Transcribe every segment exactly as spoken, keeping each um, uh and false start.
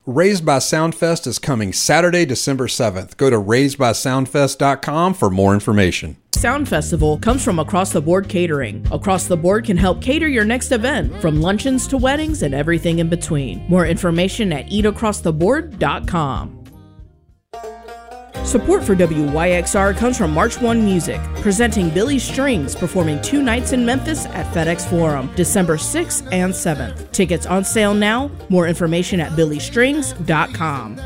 Raised by Soundfest is coming Saturday, December seventh. Go to raised by soundfest dot com for more information. Sound Festival comes from Across the Board Catering. Across the Board can help cater your next event, from luncheons to weddings and everything in between. More information at eat across the board dot com. Support for W Y X R comes from March one Music, presenting Billy Strings, performing two nights in Memphis at FedEx Forum, December sixth and seventh. Tickets on sale now. More information at billy strings dot com.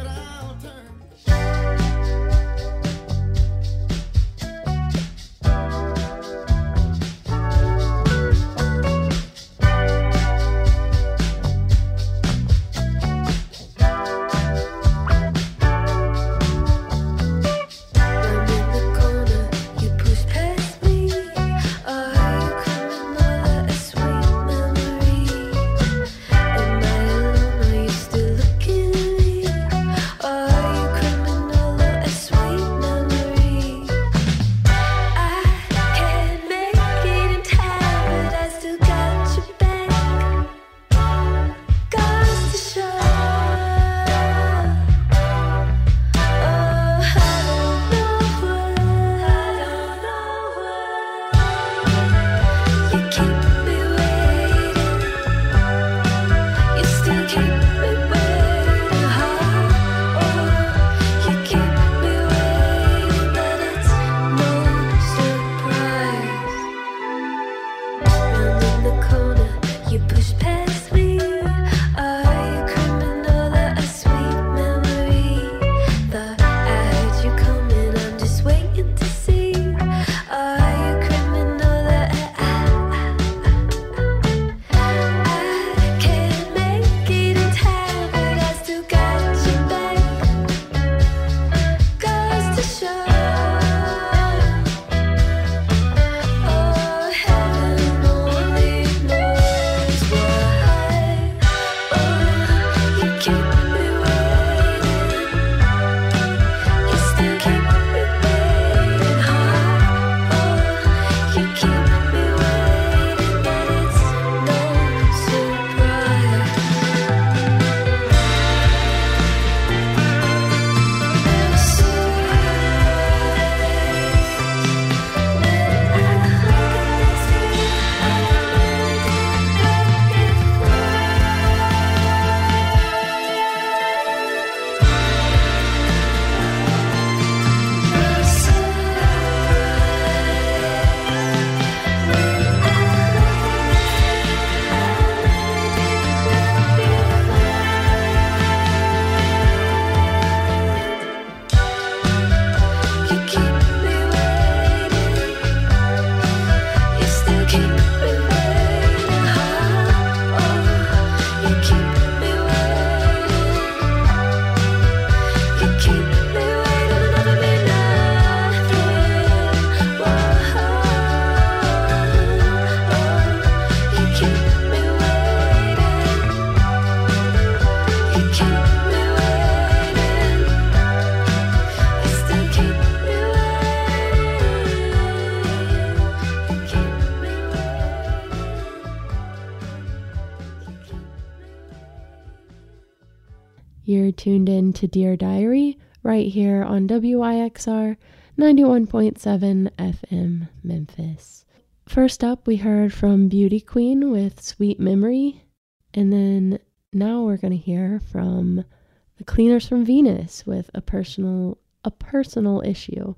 You're tuned in to Dear Diary right here on W Y X R ninety-one point seven F M Memphis. First up, we heard from Beauty Queen with Sweet Memory, and then now we're going to hear from the Cleaners from Venus with a personal a personal issue.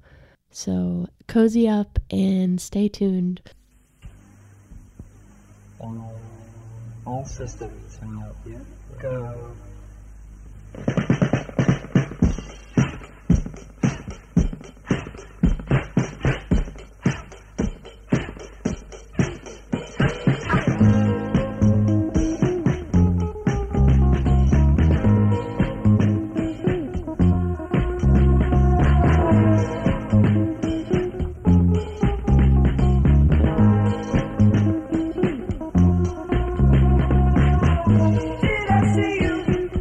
So cozy up and stay tuned. All, all systems hang out here. Go. Did I see you?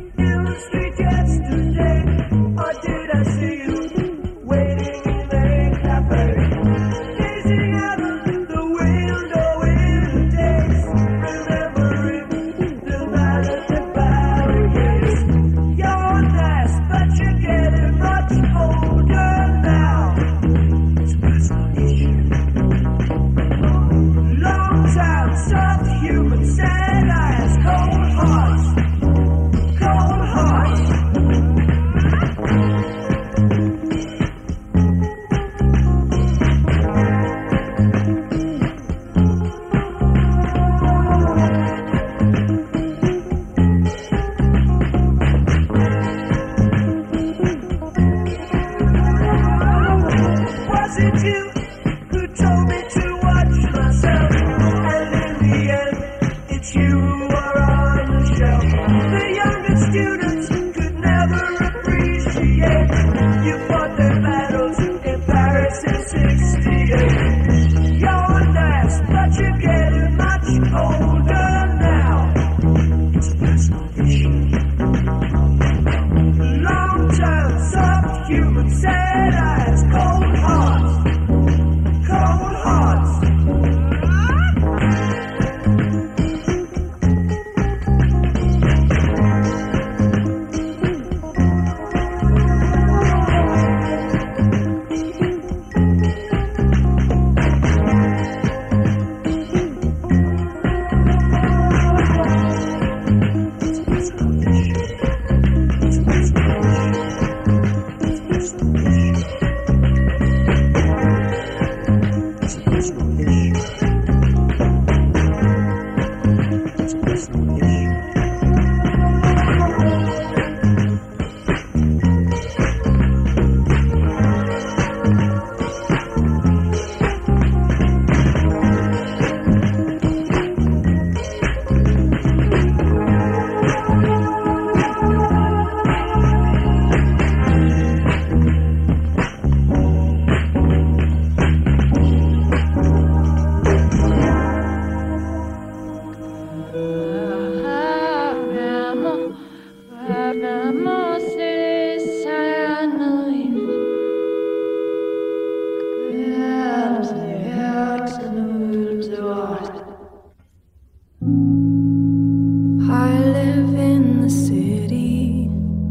I live in the city.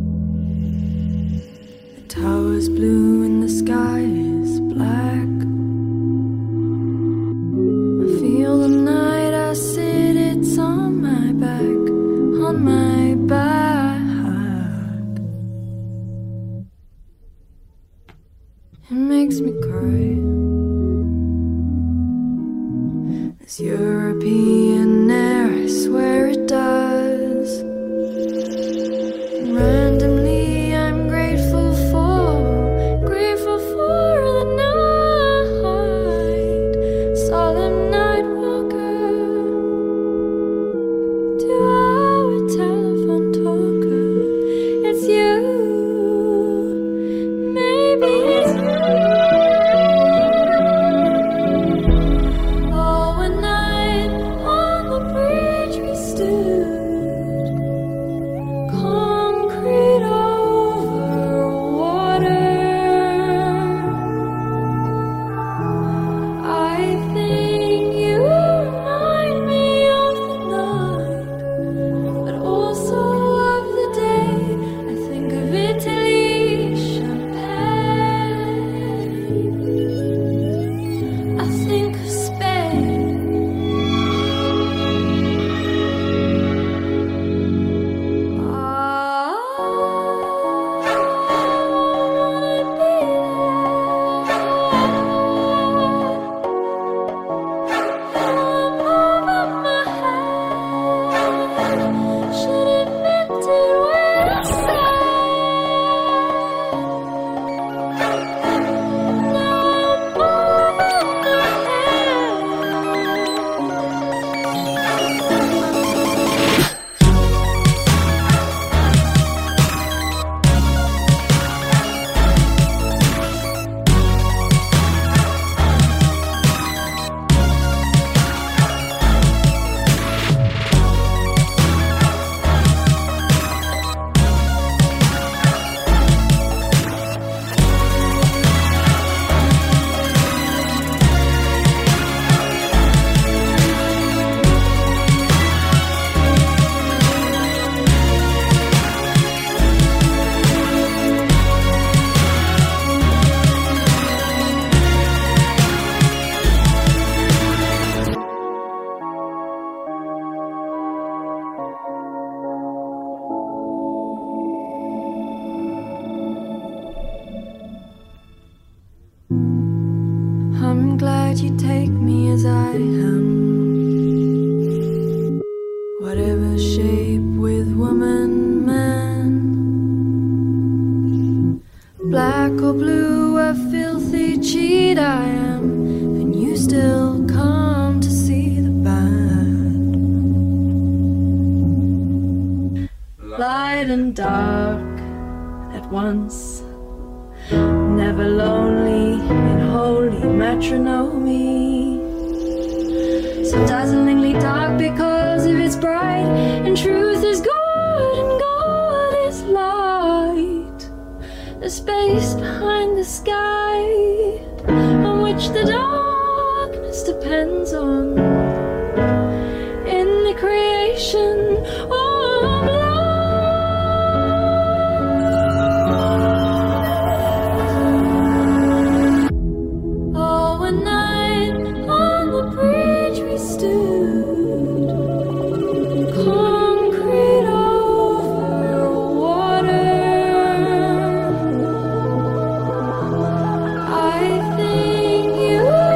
The tower's blue and the sky is black. I feel the night I sit, it's on my back, on my back. It makes me cry. This European air, I swear it does. And randomly I'm grateful for, grateful for the night. Solemn night walker, two-hour telephone talker. It's you, maybe it's you. I'm glad you take me as I am, whatever shape, with woman, man, black or blue, a filthy cheat I am, and you still come to see the bad. Light and dark at once, never lonely in holy matrimony. So dazzlingly dark because of its bright, and truth is good and God is light. The space behind the sky on which the darkness depends on, in the creation of light. You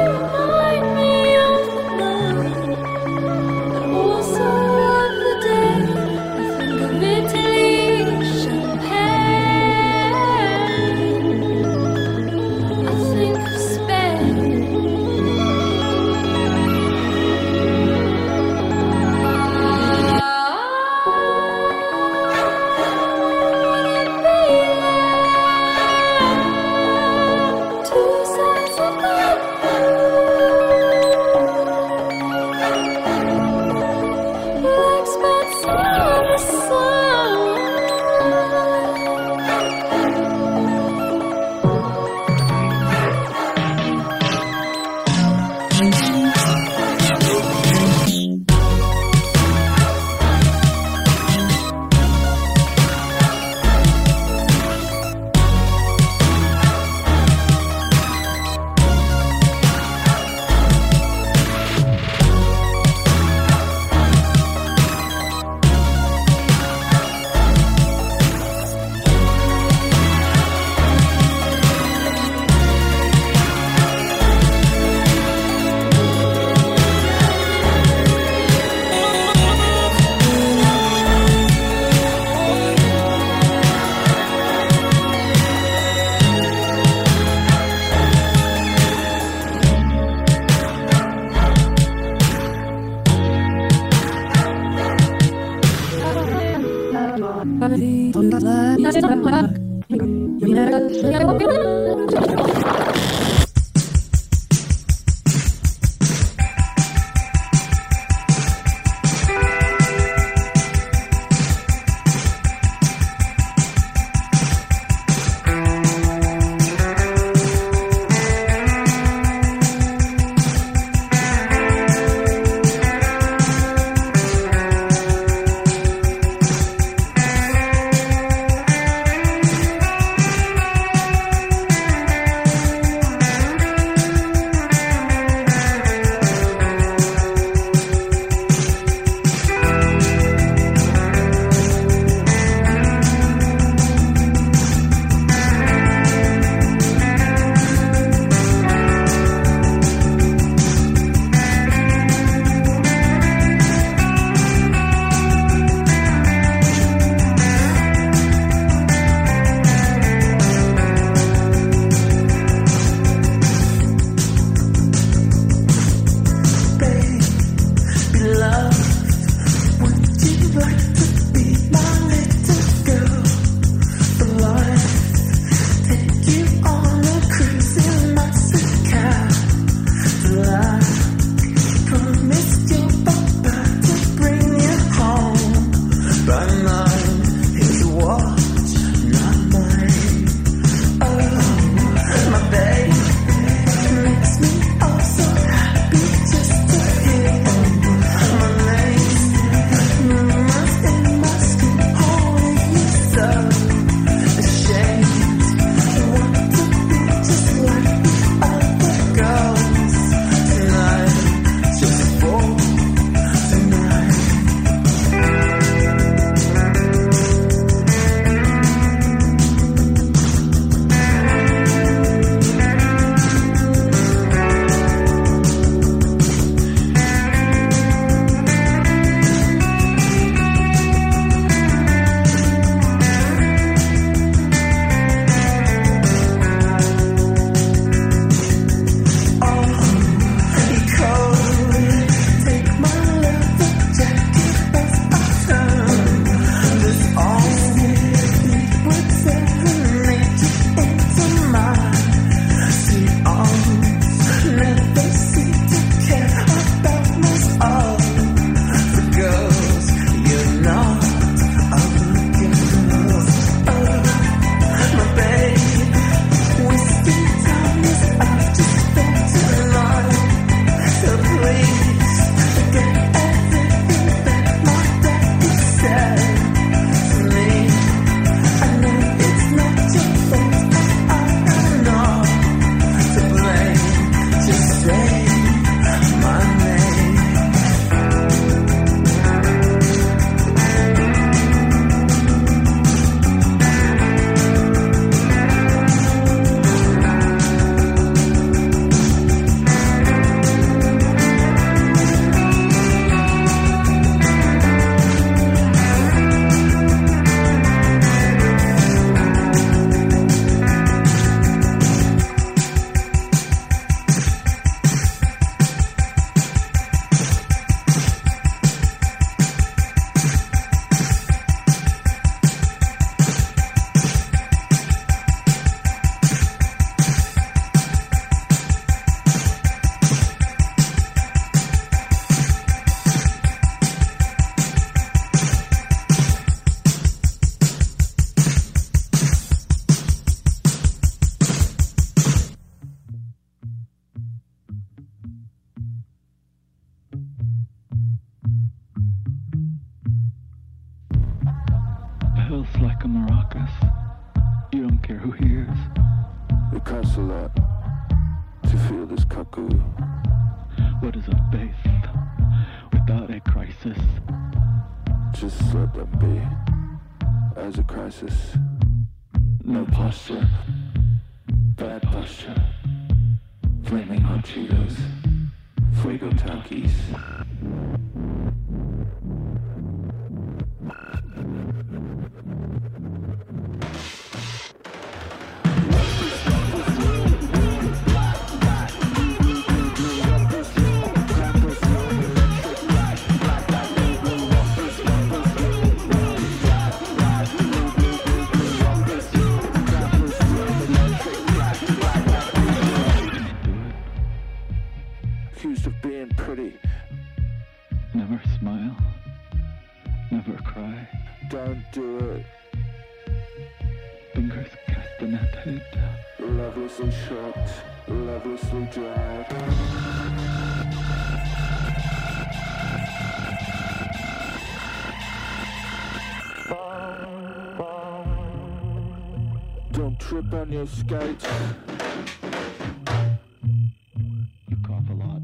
fingers castanetted. Lovelessly shocked, lovelessly dried. Don't trip on your skates. You cough a lot.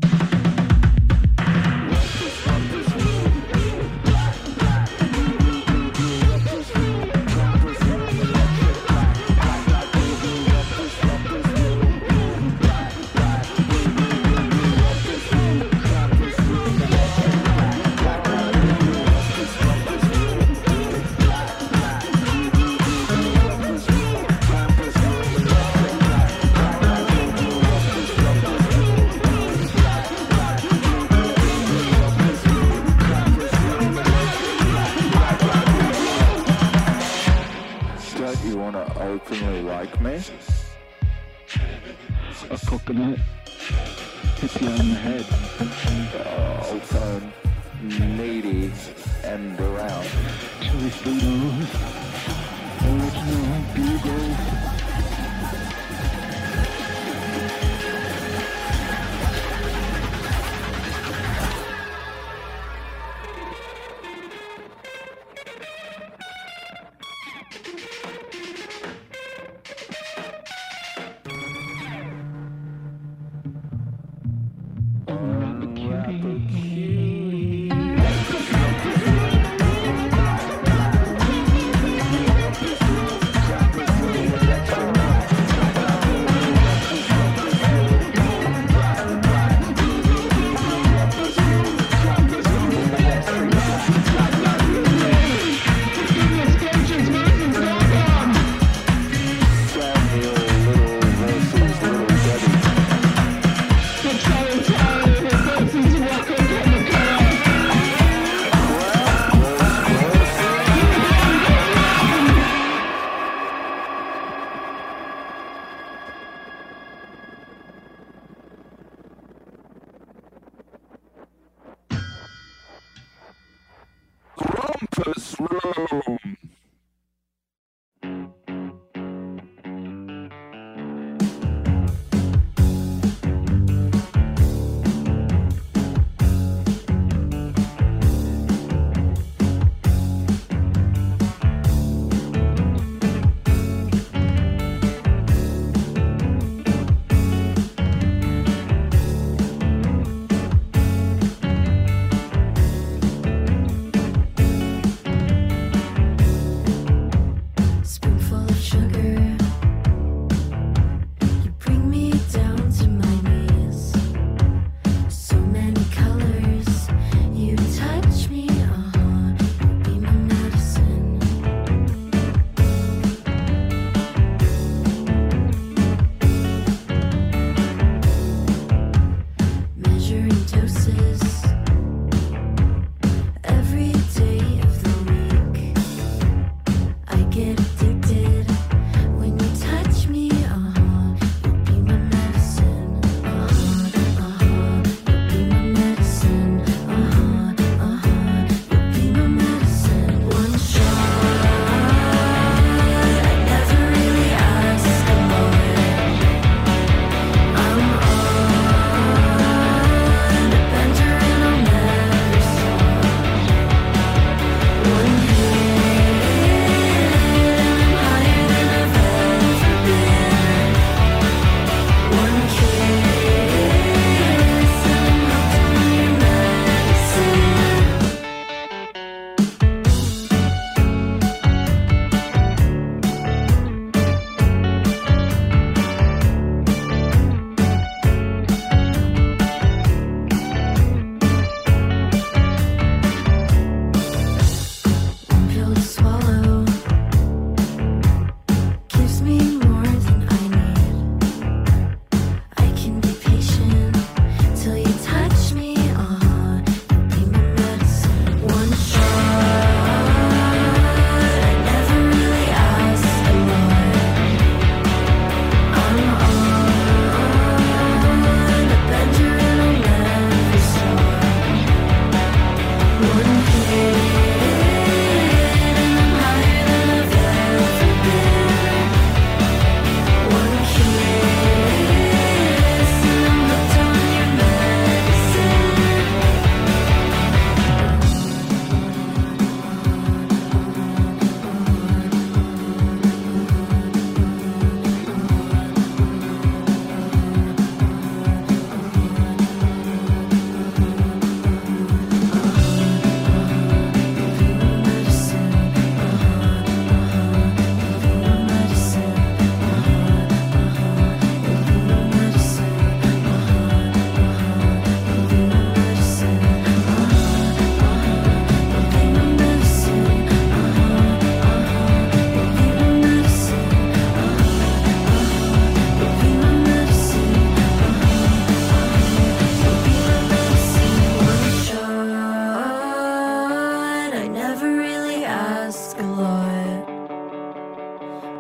Openly like me? A coconut hit you on the head. Uh, also needy and around. Cherry Speedos, original bugles. Rumpus Room. Get addicted when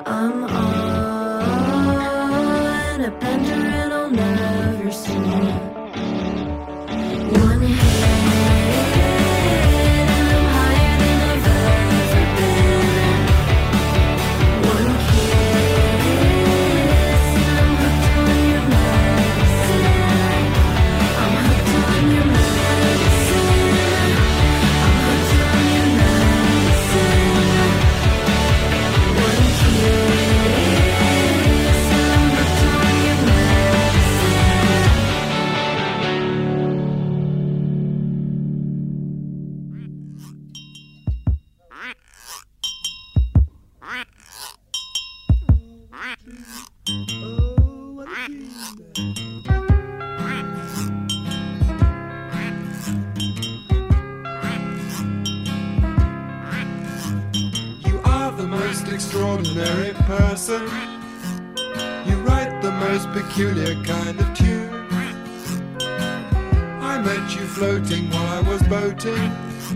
I'm on a bender and I'll never sleep. One hit and I'm higher than I've ever been. One kiss and I'm hooked on your medicine. I'm hooked on your medicine. I'm hooked on your medicine. One kiss and I'm hooked on your medicine. You are the most extraordinary person. You write the most peculiar kind of tune. I met you floating while I was boating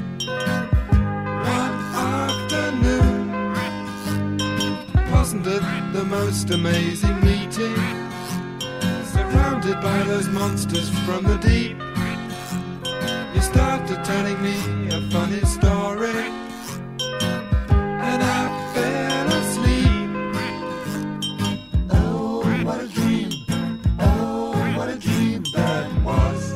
one afternoon. Wasn't it the most amazing meeting? Surrounded by those monsters from the deep, you started telling me a funny story, and I fell asleep. Oh, what a dream. Oh, what a dream that was.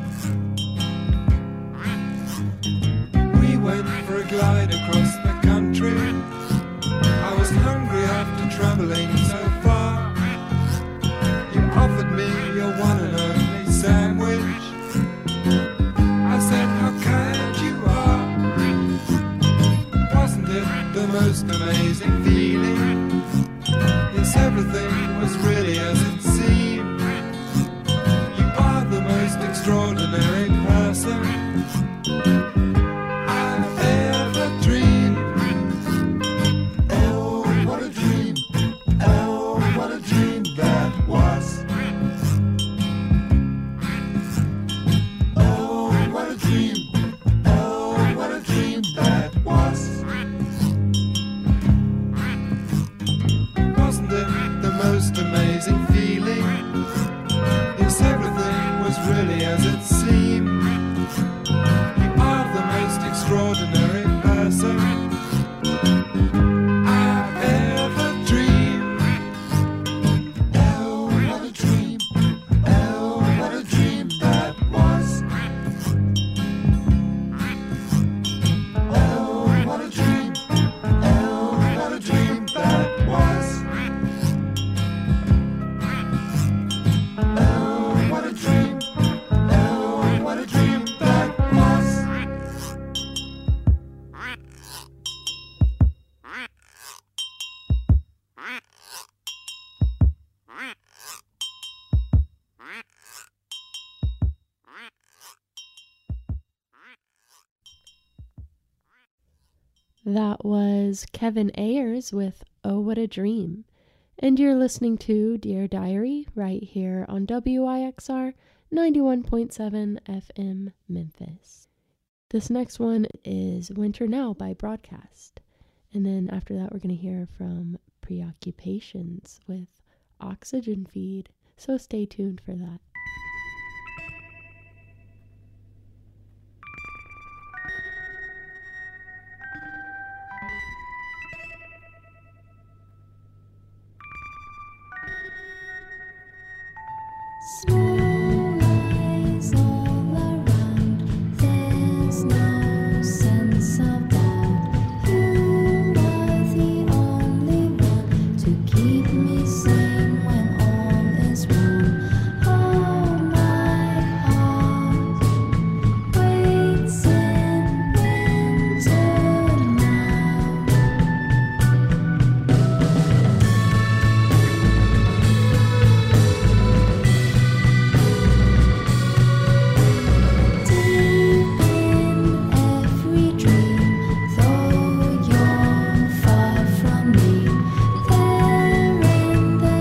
We went for a glide across the country. I was hungry after traveling so far. You offered me your one and only sandwich. I said, how kind you are. Wasn't it the most amazing feeling? Yes, everything was really as it seemed. You are the most extraordinary person I've ever dreamed. Oh, what a dream. Oh, what a dream that was. Oh, what a dream. Oh, what a dream that was. Wasn't it the most amazing feeling? Yes, everything was really as it seemed. You are the most extraordinary person I've ever dreamed. Oh, what a dream. Oh, what a dream that was. Oh, what a dream. Oh, what a dream that was. Oh, what a dream. Oh, what a dream that was. That was Kevin Ayers with Oh What a Dream. And you're listening to Dear Diary right here on W I X R ninety-one point seven F M Memphis. This next one is Winter Now by Broadcast. And then after that, we're going to hear from Preoccupations with Oxygen Feed. So stay tuned for that. Small eyes all around, there's no sense of doubt. You are the only one to keep me sane when all is wrong. Oh, my heart waits in winter now. Deep in every dream, though you're far from me, there in the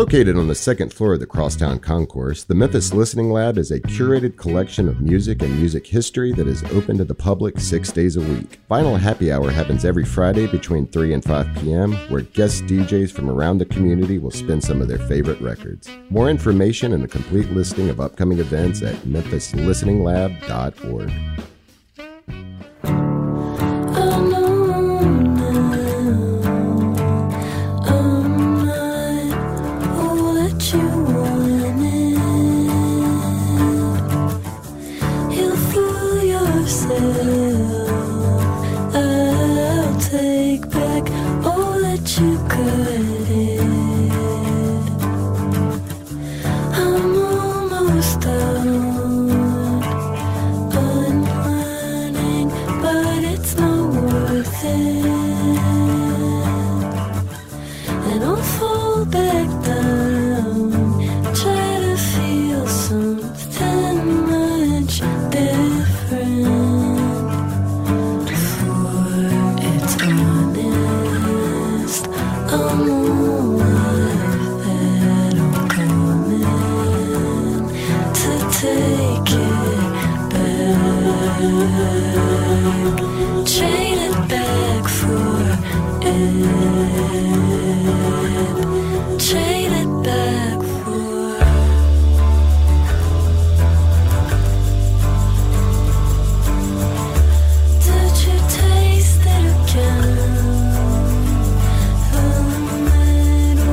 Located on the second floor of the Crosstown Concourse, the Memphis Listening Lab is a curated collection of music and music history that is open to the public six days a week. Vinyl Happy Hour happens every Friday between three and five p.m., where guest D Js from around the community will spin some of their favorite records. More information and a complete listing of upcoming events at memphis listening lab dot org. Taste it again. The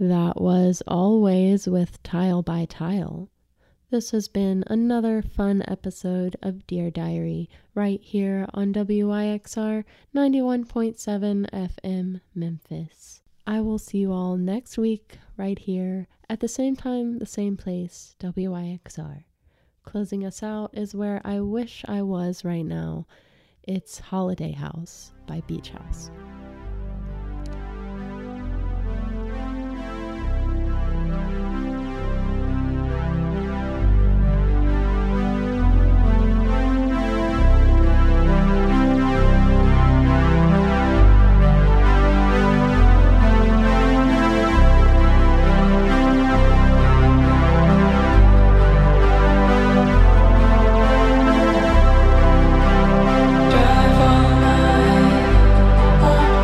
That was Always with Tile by Tile. This has been another fun episode of Dear Diary right here on W I X R ninety-one point seven F M Memphis. I will see you all next week right here at the same time, the same place, W I X R. Closing us out is where I wish I was right now. It's Holiday House by Beach House. Drive all night.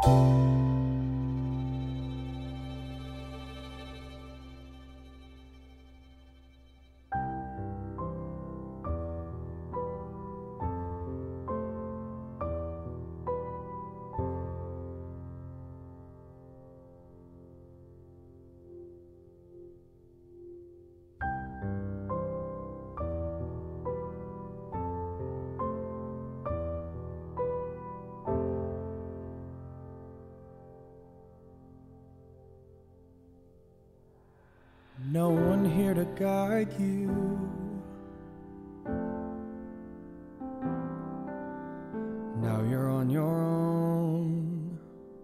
No one here to guide you. Now you're on your own.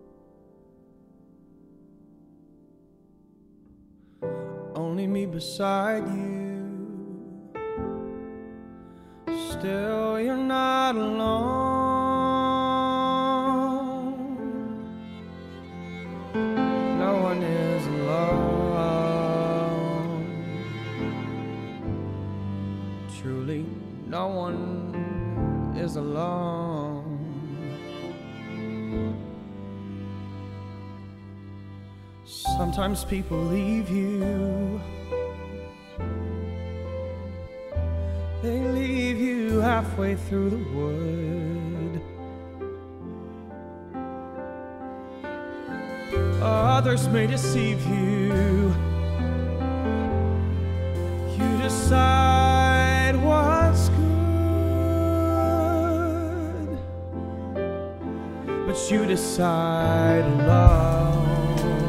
Only me beside you. Still you're not alone. No one is alone. Truly, no one is alone. Sometimes people leave you. They leave you halfway through the wood. Others may deceive you. You decide what's good, but you decide love.